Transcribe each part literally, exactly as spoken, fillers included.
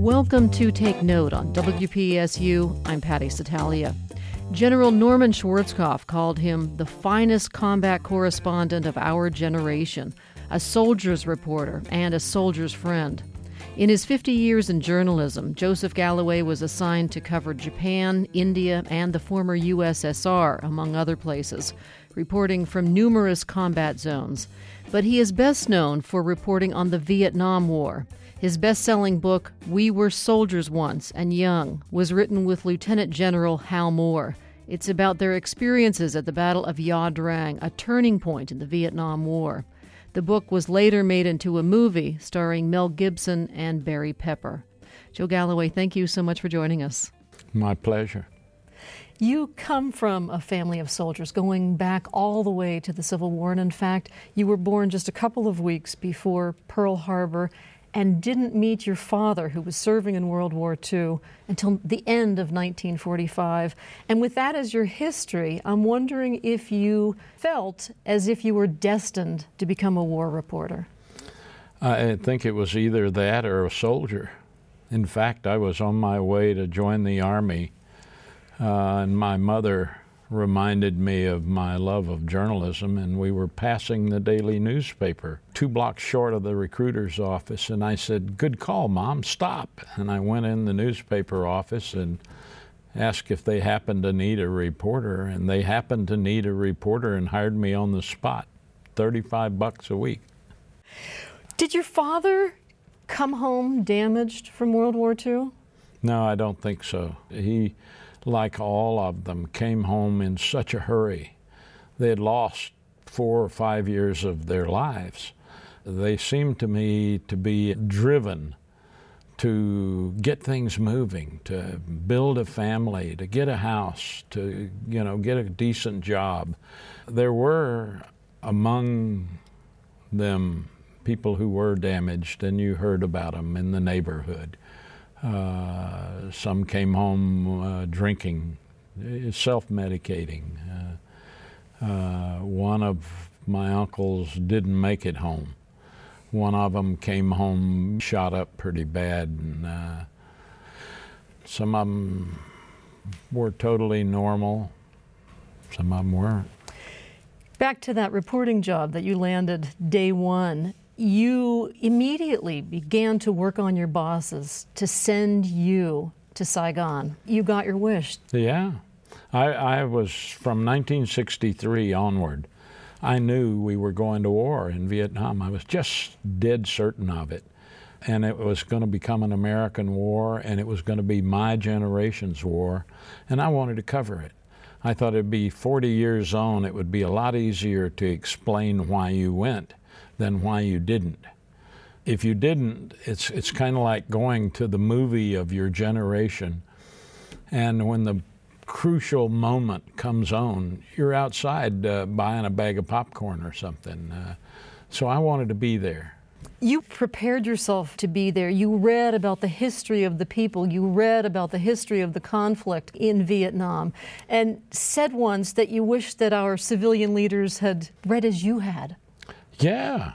Welcome to Take Note on W P S U. I'm Patty Satalia. General Norman Schwarzkopf called him the finest combat correspondent of our generation, a soldier's reporter and a soldier's friend. In his fifty years in journalism, Joseph Galloway was assigned to cover Japan, India, and the former U S S R, among other places, reporting from numerous combat zones. But he is best known for reporting on the Vietnam War. His best-selling book, We Were Soldiers Once and Young, was written with Lieutenant General Hal Moore. It's about their experiences at the Battle of Ia Drang, a turning point in the Vietnam War. The book was later made into a movie starring Mel Gibson and Barry Pepper. Joe Galloway, thank you so much for joining us. My pleasure. You come from a family of soldiers going back all the way to the Civil War, and in fact, you were born just a couple of weeks before Pearl Harbor and didn't meet your father, who was serving in World War Two, until the end of nineteen forty-five. And with that as your history, I'm wondering if you felt as if you were destined to become a war reporter. I think it was either that or a soldier. In fact, I was on my way to join the Army, uh, and my mother reminded me of my love of journalism, and we were passing the daily newspaper two blocks short of the recruiter's office, and I said, "Good call, Mom, stop." And I went in the newspaper office and asked if they happened to need a reporter, and they happened to need a reporter and hired me on the spot, thirty-five bucks a week. Did your father come home damaged from World War Two? No, I don't think so. He, like all of them, came home in such a hurry. They had lost four or five years of their lives. They seemed to me to be driven to get things moving, to build a family, to get a house, to, you know, get a decent job. There were among them people who were damaged, and you heard about them in the neighborhood. Uh, some came home uh, drinking, self-medicating. Uh, uh, one of my uncles didn't make it home. One of them came home shot up pretty bad, and uh, some of them were totally normal. Some of them weren't. Back to that reporting job that you landed day one. You immediately began to work on your bosses to send you to Saigon. You got your wish. Yeah. I, I was, from nineteen sixty-three onward, I knew we were going to war in Vietnam. I was just dead certain of it. And it was going to become an American war, and it was going to be my generation's war, and I wanted to cover it. I thought it'd be forty years on, it would be a lot easier to explain why you went than why you didn't. If you didn't, it's it's kind of like going to the movie of your generation, and when the crucial moment comes on, you're outside uh, buying a bag of popcorn or something. Uh, so I wanted to be there. You prepared yourself to be there. You read about the history of the people. You read about the history of the conflict in Vietnam, and said once that you wish that our civilian leaders had read as you had. Yeah.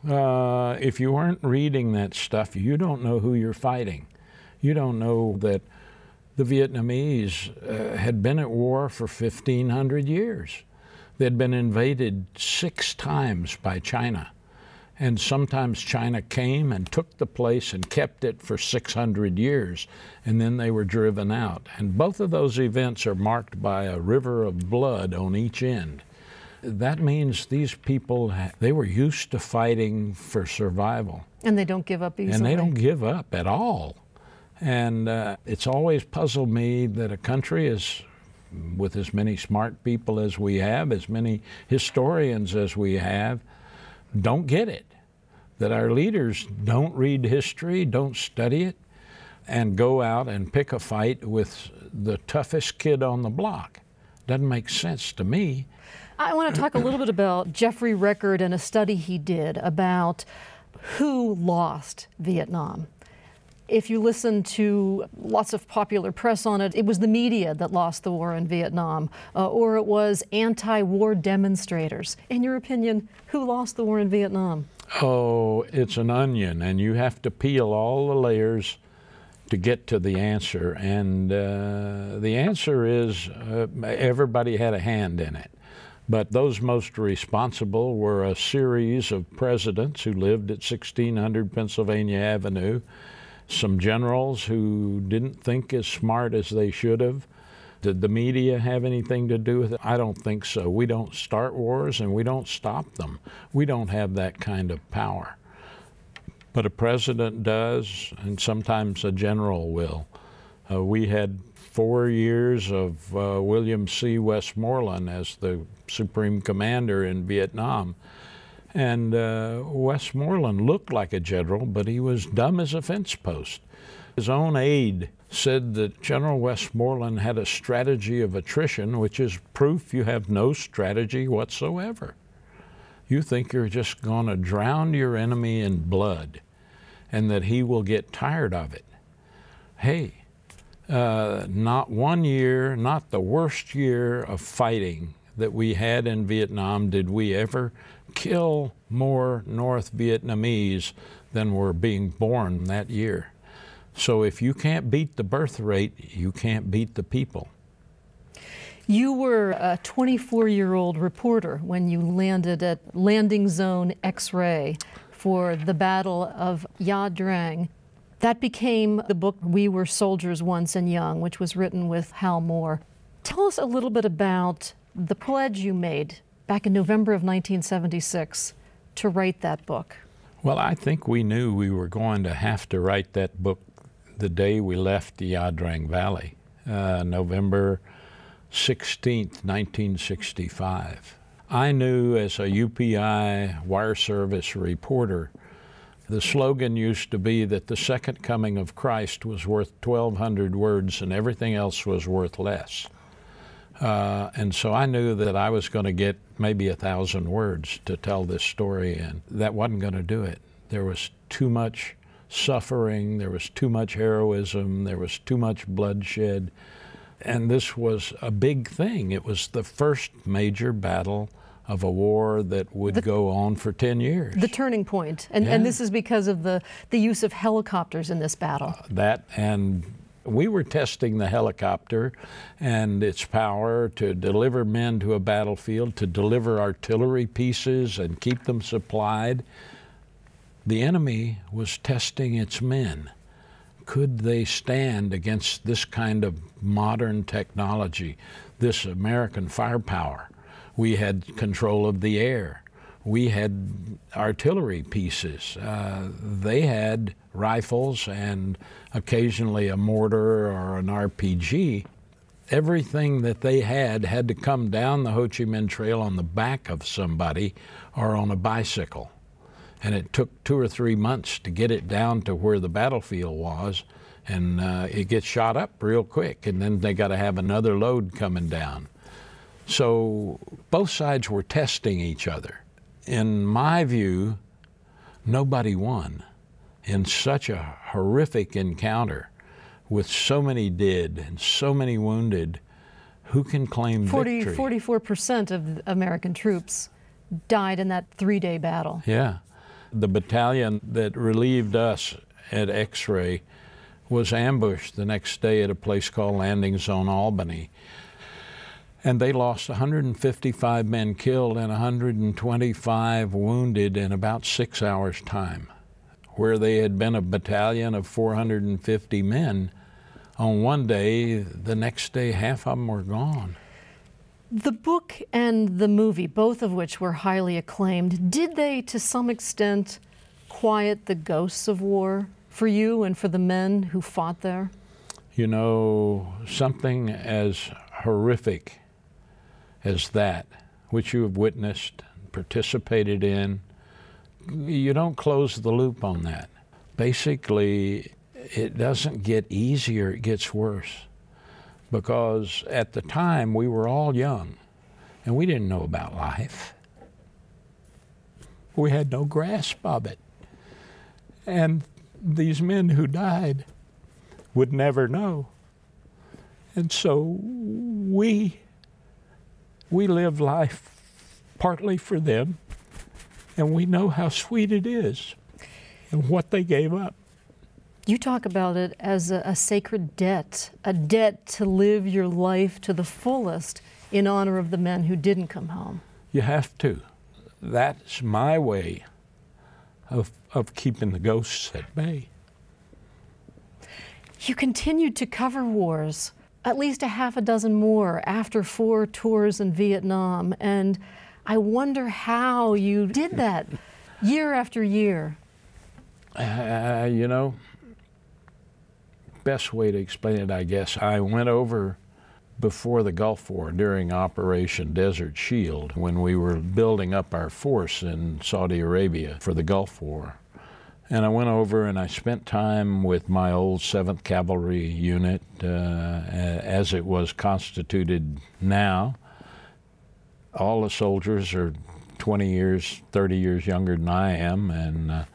Uh, if you weren't reading that stuff, you don't know who you're fighting. You don't know that the Vietnamese uh, had been at war for fifteen hundred years. They'd been invaded six times by China. And sometimes China came and took the place and kept it for six hundred years, and then they were driven out. And both of those events are marked by a river of blood on each end. That means these people, they were used to fighting for survival. And they don't give up easily. And they don't give up at all. And uh, it's always puzzled me that a country is, with as many smart people as we have, as many historians as we have, don't get it. That our leaders don't read history, don't study it, and go out and pick a fight with the toughest kid on the block. Doesn't make sense to me. I want to talk a little bit about Jeffrey Record and a study he did about who lost Vietnam. If you listen to lots of popular press on it, it was the media that lost the war in Vietnam, uh, or it was anti-war demonstrators. In your opinion, who lost the war in Vietnam? Oh, it's an onion, and you have to peel all the layers to get to the answer. And uh, the answer is uh, everybody had a hand in it. But those most responsible were a series of presidents who lived at sixteen hundred Pennsylvania Avenue, some generals who didn't think as smart as they should have. Did the media have anything to do with it? I don't think so. We don't start wars and we don't stop them. We don't have that kind of power. But a president does, and sometimes a general will. Uh, we had four years of uh, William C. Westmoreland as the Supreme Commander in Vietnam. And uh, Westmoreland looked like a general, but he was dumb as a fence post. His own aide said that General Westmoreland had a strategy of attrition, which is proof you have no strategy whatsoever. You think you're just going to drown your enemy in blood and that he will get tired of it. Hey, uh, not one year, not the worst year of fighting that we had in Vietnam did we ever kill more North Vietnamese than were being born that year. So if you can't beat the birth rate, you can't beat the people. You were a twenty-four-year-old reporter when you landed at Landing Zone X-Ray for the Battle of Ia Drang. That became the book We Were Soldiers Once and Young, which was written with Hal Moore. Tell us a little bit about the pledge you made back in November of nineteen seventy-six to write that book. Well, I think we knew we were going to have to write that book the day we left the Ia Drang Valley, uh, November sixteenth, nineteen sixty-five. I knew as a U P I wire service reporter, the slogan used to be that the second coming of Christ was worth twelve hundred words and everything else was worth less. Uh, and so I knew that I was going to get maybe a thousand words to tell this story, and that wasn't going to do it. There was too much suffering, there was too much heroism, there was too much bloodshed, and this was a big thing. It was the first major battle of a war that would the, go on for ten years. The turning point. And, yeah. and this is because of the, the use of helicopters in this battle. Uh, that, and we were testing the helicopter and its power to deliver men to a battlefield, to deliver artillery pieces and keep them supplied. The enemy was testing its men. Could they stand against this kind of modern technology, this American firepower? We had control of the air. We had artillery pieces. Uh, they had rifles and occasionally a mortar or an R P G. Everything that they had had to come down the Ho Chi Minh Trail on the back of somebody or on a bicycle. And it took two or three months to get it down to where the battlefield was, and uh, it gets shot up real quick, and then they got to have another load coming down. So both sides were testing each other. In my view, nobody won in such a horrific encounter with so many dead and so many wounded. Who can claim forty, victory? forty-four percent of American troops died in that three-day battle. Yeah. The battalion that relieved us at X-Ray was ambushed the next day at a place called Landing Zone Albany. And they lost one hundred fifty-five men killed and one hundred twenty-five wounded in about six hours' time. Where they had been a battalion of four hundred fifty men, on one day, the next day, half of them were gone. The book and the movie, both of which were highly acclaimed, did they, to some extent, quiet the ghosts of war for you and for the men who fought there? You know, something as horrific as that, which you have witnessed, participated in, you don't close the loop on that. Basically, it doesn't get easier, it gets worse. Because at the time, we were all young, and we didn't know about life. We had no grasp of it. And these men who died would never know. And so we, we live life partly for them, and we know how sweet it is and what they gave up. You talk about it as a, a sacred debt, a debt to live your life to the fullest in honor of the men who didn't come home. You have to. That's my way of, of keeping the ghosts at bay. You continued to cover wars, at least a half a dozen more after four tours in Vietnam, and I wonder how you did that year after year. Uh, you know, best way to explain it, I guess, I went over before the Gulf War during Operation Desert Shield when we were building up our force in Saudi Arabia for the Gulf War. And I went over and I spent time with my old seventh Cavalry unit uh, as it was constituted now. All the soldiers are twenty years, thirty years younger than I am, and uh,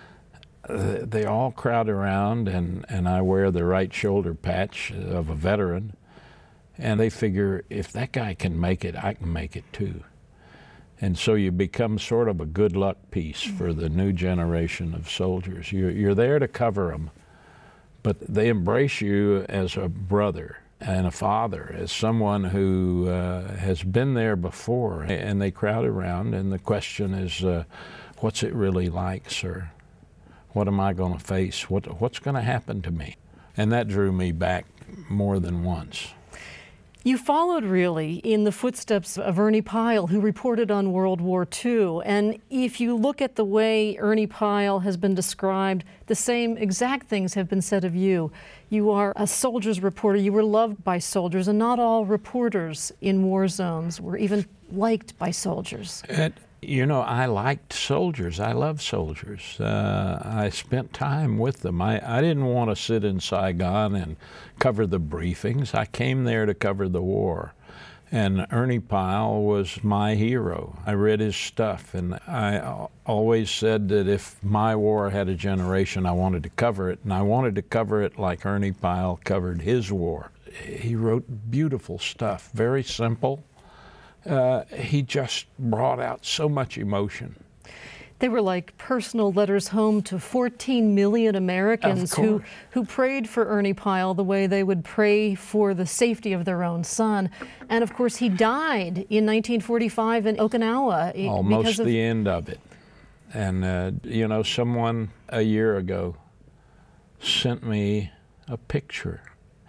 they all crowd around, and, and I wear the right shoulder patch of a veteran, and they figure if that guy can make it, I can make it too. And so you become sort of a good luck piece for the new generation of soldiers. You're, you're there to cover them, but they embrace you as a brother and a father, as someone who uh, has been there before, and they crowd around, and the question is, uh, what's it really like, sir? What am I going to face? What, what's going to happen to me? And that drew me back more than once. You followed, really, in the footsteps of Ernie Pyle, who reported on World War Two. And if you look at the way Ernie Pyle has been described, the same exact things have been said of you. You are a soldier's reporter. You were loved by soldiers, and not all reporters in war zones were even liked by soldiers. It, you know, I liked soldiers. I love soldiers. Uh, I spent time with them. I, I didn't want to sit in Saigon and cover the briefings. I came there to cover the war. And Ernie Pyle was my hero. I read his stuff, and I always said that if my war had a generation, I wanted to cover it, and I wanted to cover it like Ernie Pyle covered his war. He wrote beautiful stuff, very simple. Uh, he just brought out so much emotion. They were like personal letters home to fourteen million Americans who, who prayed for Ernie Pyle the way they would pray for the safety of their own son. And of course, he died in nineteen forty-five in Okinawa. Almost of... the end of it. And, uh, you know, someone a year ago sent me a picture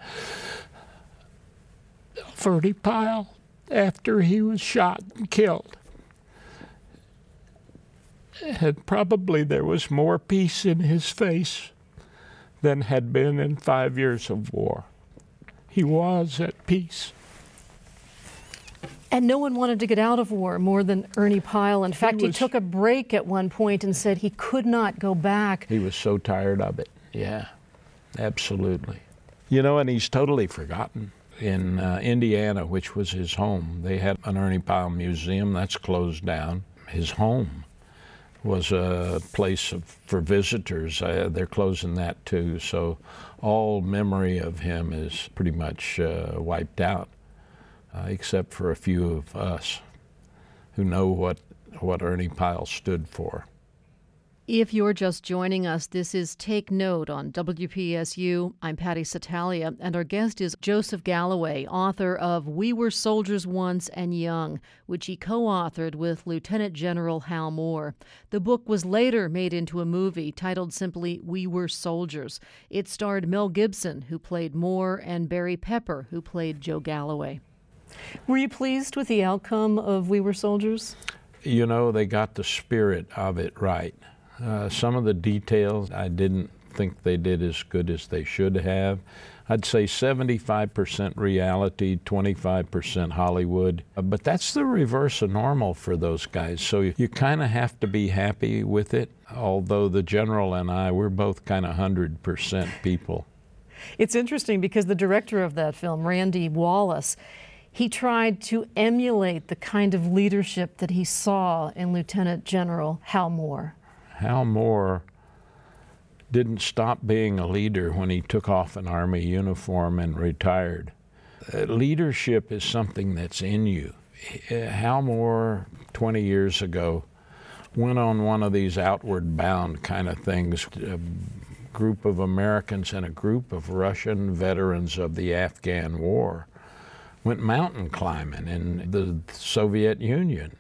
of Ernie Pyle after he was shot and killed. And probably there was more peace in his face than had been in five years of war. He was at peace. And no one wanted to get out of war more than Ernie Pyle. In fact, he, was, he took a break at one point and said he could not go back. He was so tired of it. Yeah, absolutely. You know, and he's totally forgotten. In uh, Indiana, which was his home, they had an Ernie Pyle museum. That's closed down. His home was a place of, for visitors. Uh, they're closing that too. So all memory of him is pretty much uh, wiped out, uh, except for a few of us who know what, what Ernie Pyle stood for. If you're just joining us, this is Take Note on W P S U. I'm Patty Satalia, and our guest is Joseph Galloway, author of We Were Soldiers Once and Young, which he co-authored with Lieutenant General Hal Moore. The book was later made into a movie titled simply We Were Soldiers. It starred Mel Gibson, who played Moore, and Barry Pepper, who played Joe Galloway. Were you pleased with the outcome of We Were Soldiers? You know, they got the spirit of it right. Uh, some of the details I didn't think they did as good as they should have. I'd say seventy-five percent reality, twenty-five percent Hollywood. Uh, but that's the reverse of normal for those guys. So you, you kind of have to be happy with it, although the general and I, we're both kind of one hundred percent people. It's interesting because the director of that film, Randy Wallace, he tried to emulate the kind of leadership that he saw in Lieutenant General Hal Moore. Hal Moore didn't stop being a leader when he took off an Army uniform and retired. Uh, leadership is something that's in you. Uh, Hal Moore, twenty years ago, went on one of these outward bound kind of things, uh, group of Americans and a group of Russian veterans of the Afghan War went mountain climbing in the Soviet Union.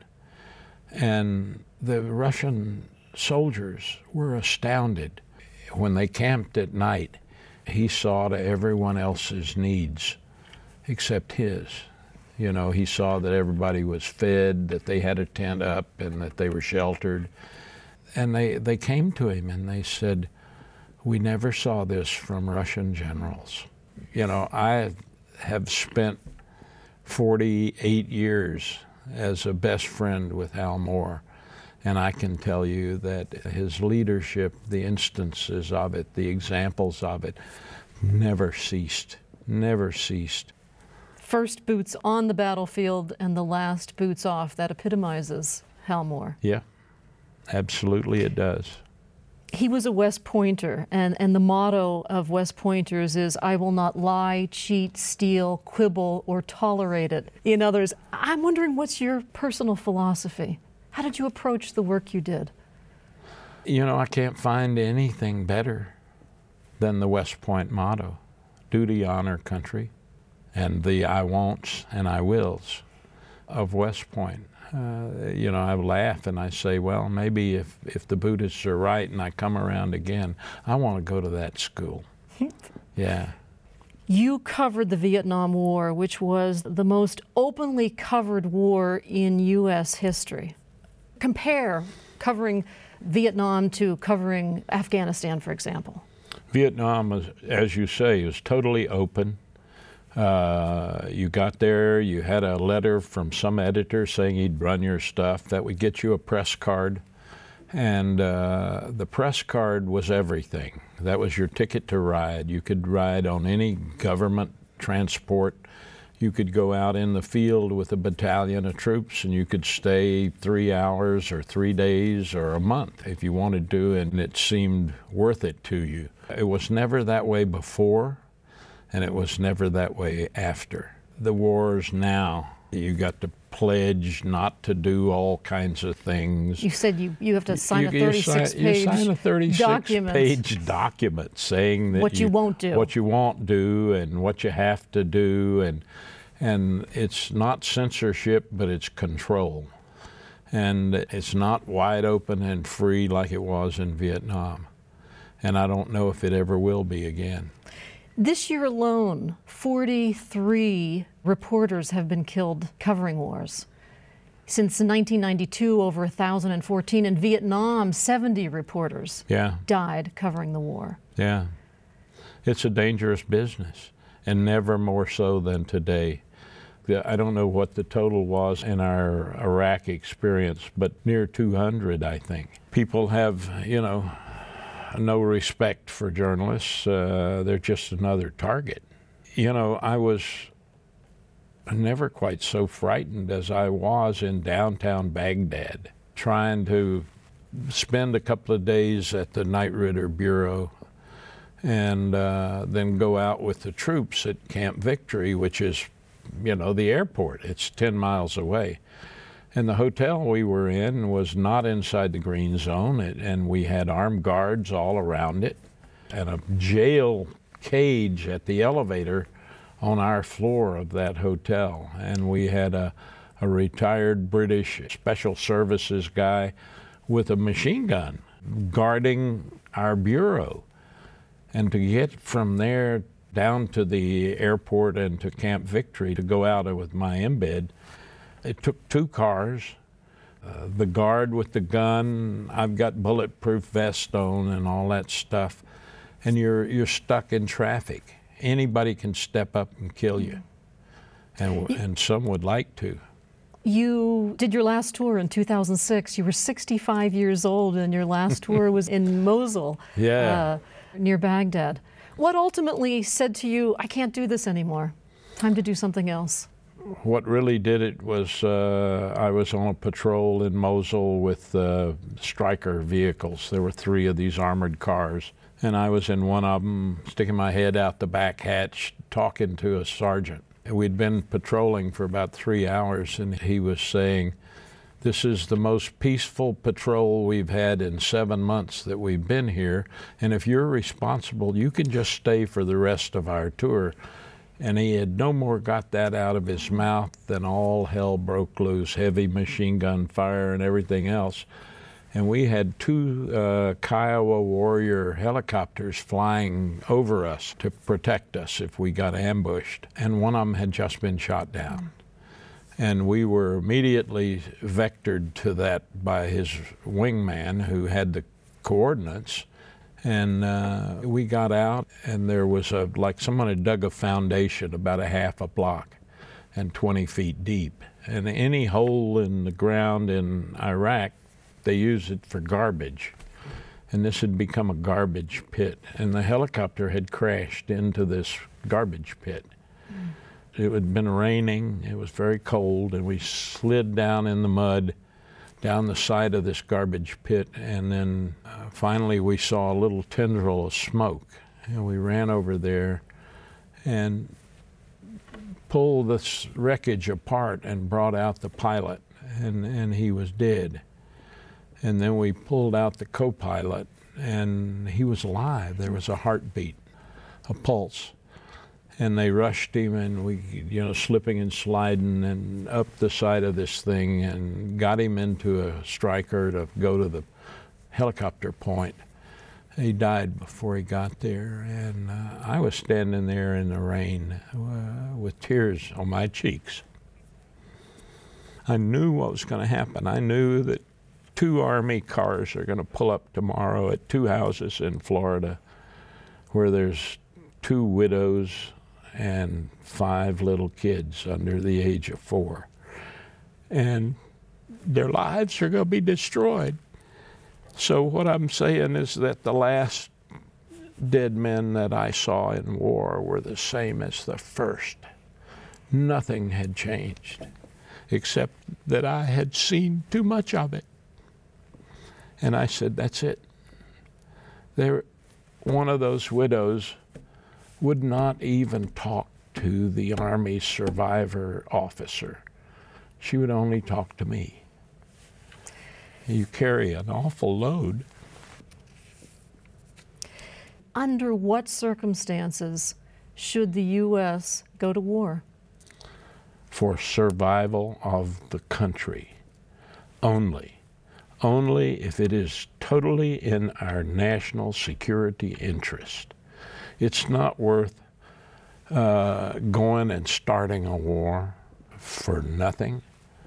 And the Russian soldiers were astounded. When they camped at night, he saw to everyone else's needs except his. You know, he saw that everybody was fed, that they had a tent up, and that they were sheltered. And they, they came to him and they said, "We never saw this from Russian generals." You know, I have spent forty-eight years as a best friend with Hal Moore, and I can tell you that his leadership, the instances of it, the examples of it, never ceased, never ceased. First boots on the battlefield and the last boots off. That epitomizes Hal Moore. Yeah, absolutely it does. He was a West Pointer, and, and the motto of West Pointers is, "I will not lie, cheat, steal, quibble, or tolerate it in others." I'm wondering, what's your personal philosophy? How did you approach the work you did? You know, I can't find anything better than the West Point motto: duty, honor, country, and the I won'ts and I wills of West Point. Uh, you know, I laugh and I say, well, maybe if, if the Buddhists are right and I come around again, I want to go to that school. Yeah. You covered the Vietnam War, which was the most openly covered war in U S history. Compare covering Vietnam to covering Afghanistan, for example. Vietnam, was, as you say, is totally open. Uh, you got there, you had a letter from some editor saying he'd run your stuff. That would get you a press card. And uh, the press card was everything. That was your ticket to ride. You could ride on any government transport. You could go out in the field with a battalion of troops and you could stay three hours or three days or a month if you wanted to, and it seemed worth it to you. It was never that way before, and it was never that way after. The wars now, you got to pledge not to do all kinds of things. You said you, you have to sign you, a thirty-six you sign, page you sign a thirty-six document. page document saying that what you, you won't do. What you won't do and what you have to do. And, and it's not censorship, but it's control. And it's not wide open and free like it was in Vietnam. And I don't know if it ever will be again. This year alone, forty-three reporters have been killed covering wars. Since nineteen ninety-two, over one thousand fourteen. In Vietnam, seventy reporters yeah. died covering the war. Yeah. It's a dangerous business, and never more so than today. I don't know what the total was in our Iraq experience, but near two hundred, I think. People have, you know, no respect for journalists. Uh, they're just another target. You know, I was never quite so frightened as I was in downtown Baghdad, trying to spend a couple of days at the Knight Ridder Bureau and uh, then go out with the troops at Camp Victory, which is, you know, the airport. It's ten miles away. And the hotel we were in was not inside the green zone, it, and we had armed guards all around it, and a jail cage at the elevator on our floor of that hotel. And we had a, a retired British special services guy with a machine gun guarding our bureau. And to get from there down to the airport and to Camp Victory to go out with my embed, it took two cars, uh, the guard with the gun, I've got bulletproof vest on and all that stuff, and you're you're stuck in traffic. Anybody can step up and kill you, and and some would like to. You did your last tour in two thousand six. You were sixty-five years old, and your last tour was in Mosul, yeah. uh, near Baghdad. What ultimately said to you, I can't do this anymore, time to do something else? What really did it was uh, I was on a patrol in Mosul with uh, Stryker vehicles. There were three of these armored cars, and I was in one of them, sticking my head out the back hatch, talking to a sergeant. We'd been patrolling for about three hours, and he was saying, This is the most peaceful patrol we've had in seven months that we've been here, and if you're responsible, you can just stay for the rest of our tour. And he had no more got that out of his mouth than all hell broke loose, heavy machine gun fire and everything else. And we had two uh, Kiowa Warrior helicopters flying over us to protect us if we got ambushed. And one of them had just been shot down. And we were immediately vectored to that by his wingman who had the coordinates. And uh, we got out, and there was a, like someone had dug a foundation about a half a block and twenty feet deep. And any hole in the ground in Iraq, they use it for garbage. And this had become a garbage pit. And the helicopter had crashed into this garbage pit. Mm. It had been raining, it was very cold, and we slid down in the mud down the side of this garbage pit, and then uh, finally we saw a little tendril of smoke. And we ran over there and pulled this wreckage apart and brought out the pilot, and, and he was dead. And then we pulled out the co-pilot, and he was alive. There was a heartbeat, a pulse. And they rushed him, and we, you know, slipping and sliding and up the side of this thing, and got him into a Stryker to go to the helicopter point. He died before he got there, and uh, I was standing there in the rain uh, with tears on my cheeks. I knew what was going to happen. I knew that two Army cars are going to pull up tomorrow at two houses in Florida where there's two widows and five little kids under the age of four. And their lives are going to be destroyed. So what I'm saying is that the last dead men that I saw in war were the same as the first. Nothing had changed, except that I had seen too much of it. And I said, that's it. There, one of those widows would not even talk to the Army survivor officer. She would only talk to me. You carry an awful load. Under what circumstances should the U S go to war? For survival of the country only. Only if it is totally in our national security interest. It's not worth uh, going and starting a war for nothing,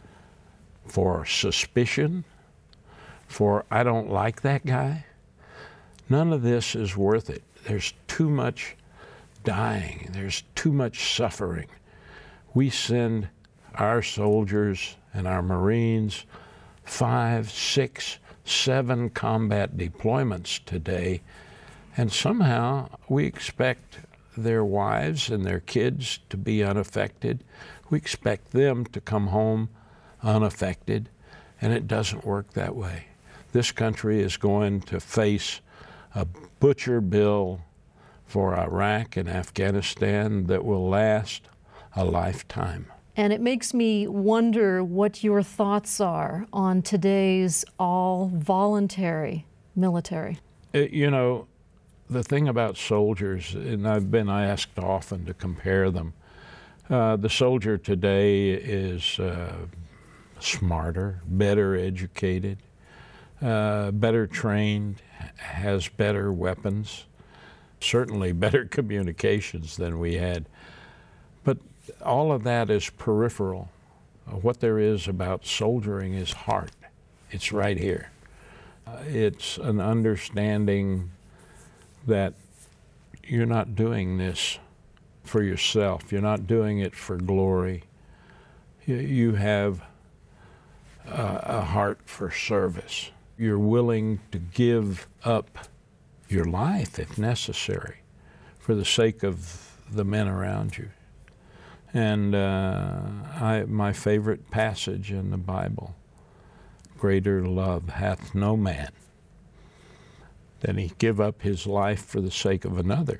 for suspicion, for I don't like that guy. None of this is worth it. There's too much dying. There's too much suffering. We send our soldiers and our Marines five, six, seven combat deployments today, and somehow we expect their wives and their kids to be unaffected. We expect them to come home unaffected, and it doesn't work that way. This country is going to face a butcher bill for Iraq and Afghanistan that will last a lifetime. And it makes me wonder what your thoughts are on today's all-voluntary military. It, you know, the thing about soldiers, and I've been asked often to compare them, uh, the soldier today is uh, smarter, better educated, uh, better trained, has better weapons, certainly better communications than we had. But all of that is peripheral. Uh, what there is about soldiering is heart. It's right here. Uh, it's an understanding that you're not doing this for yourself. You're not doing it for glory. You, you have a, a heart for service. You're willing to give up your life, if necessary, for the sake of the men around you. And uh, I, my favorite passage in the Bible, greater love hath no man than he give up his life for the sake of another.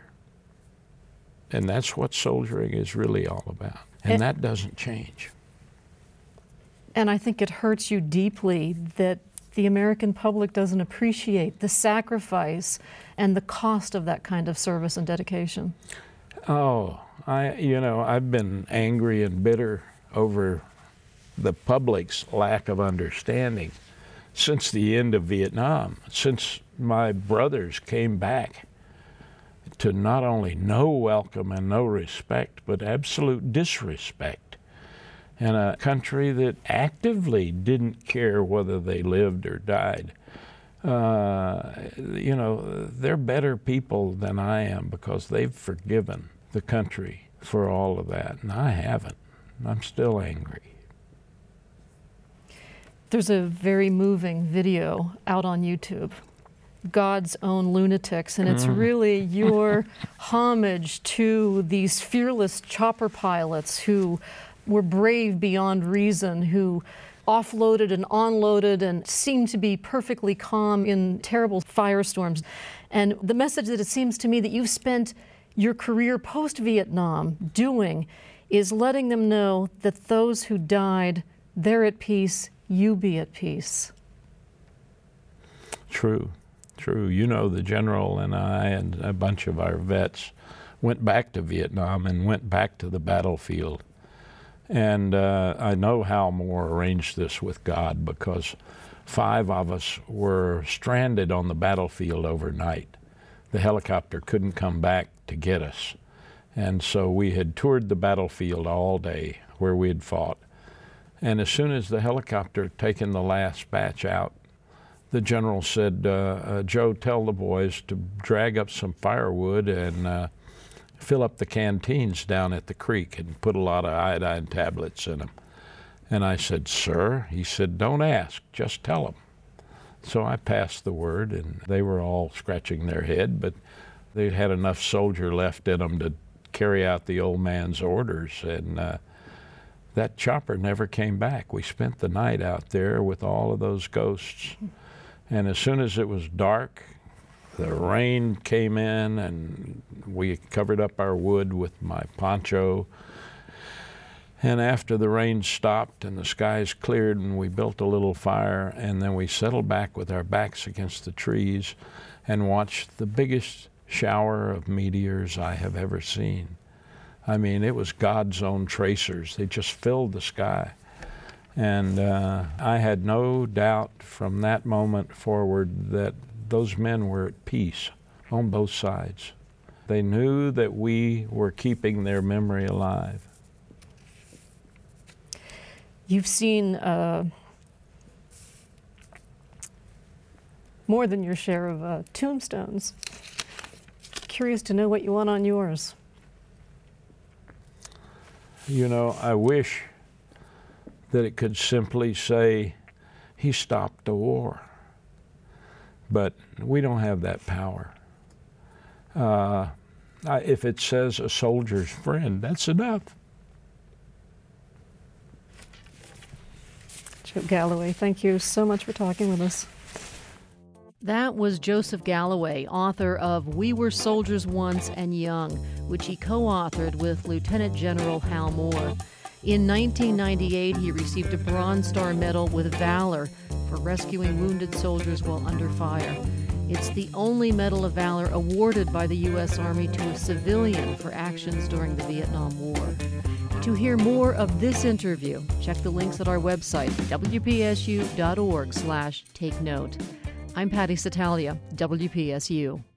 And that's what soldiering is really all about. And, and that doesn't change. And I think it hurts you deeply that the American public doesn't appreciate the sacrifice and the cost of that kind of service and dedication. Oh, I, you know, I've been angry and bitter over the public's lack of understanding since the end of Vietnam, since my brothers came back to not only no welcome and no respect, but absolute disrespect. In a country that actively didn't care whether they lived or died. Uh, you know, they're better people than I am because they've forgiven the country for all of that, and I haven't. I'm still angry. There's a very moving video out on YouTube, God's Own Lunatics, and it's really your homage to these fearless chopper pilots who were brave beyond reason, who offloaded and onloaded and seemed to be perfectly calm in terrible firestorms. And the message that it seems to me that you've spent your career post-Vietnam doing is letting them know that those who died, they're at peace, you be at peace. True, true. You know, the general and I and a bunch of our vets went back to Vietnam and went back to the battlefield. And uh, I know Hal Moore arranged this with God because five of us were stranded on the battlefield overnight. The helicopter couldn't come back to get us. And so we had toured the battlefield all day where we had fought. And as soon as the helicopter had taken the last batch out, the general said, uh, uh, Joe, tell the boys to drag up some firewood and uh, fill up the canteens down at the creek and put a lot of iodine tablets in them. And I said, sir? He said, don't ask, just tell them. So I passed the word, and they were all scratching their head, but they had enough soldier left in them to carry out the old man's orders. And uh, that chopper never came back. We spent the night out there with all of those ghosts. And as soon as it was dark, the rain came in, and we covered up our wood with my poncho. And after the rain stopped and the skies cleared and we built a little fire, and then we settled back with our backs against the trees and watched the biggest shower of meteors I have ever seen. I mean, it was God's own tracers. They just filled the sky. And uh, I had no doubt from that moment forward that those men were at peace on both sides. They knew that we were keeping their memory alive. You've seen uh, more than your share of uh, tombstones. Curious to know what you want on yours. You know, I wish that it could simply say, he stopped the war. But we don't have that power. Uh, I, if it says a soldier's friend, that's enough. Joe Galloway, thank you so much for talking with us. That was Joseph Galloway, author of We Were Soldiers Once and Young, which he co-authored with Lieutenant General Hal Moore. In nineteen ninety-eight, he received a Bronze Star Medal with Valor for rescuing wounded soldiers while under fire. It's the only Medal of Valor awarded by the U S Army to a civilian for actions during the Vietnam War. To hear more of this interview, check the links at our website, w p s u dot org slash take note. I'm Patty Satalia, W P S U.